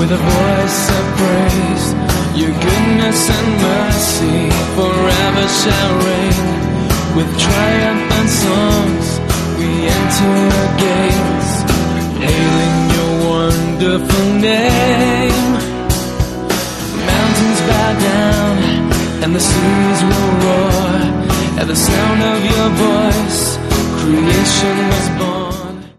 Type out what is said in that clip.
with a voice of praise. Your goodness and mercy forever shall reign. With triumphant songs we enter your gates, hailing your wonderful name. Mountains bow down and the seas will roar at the sound of your voice. Creation was born.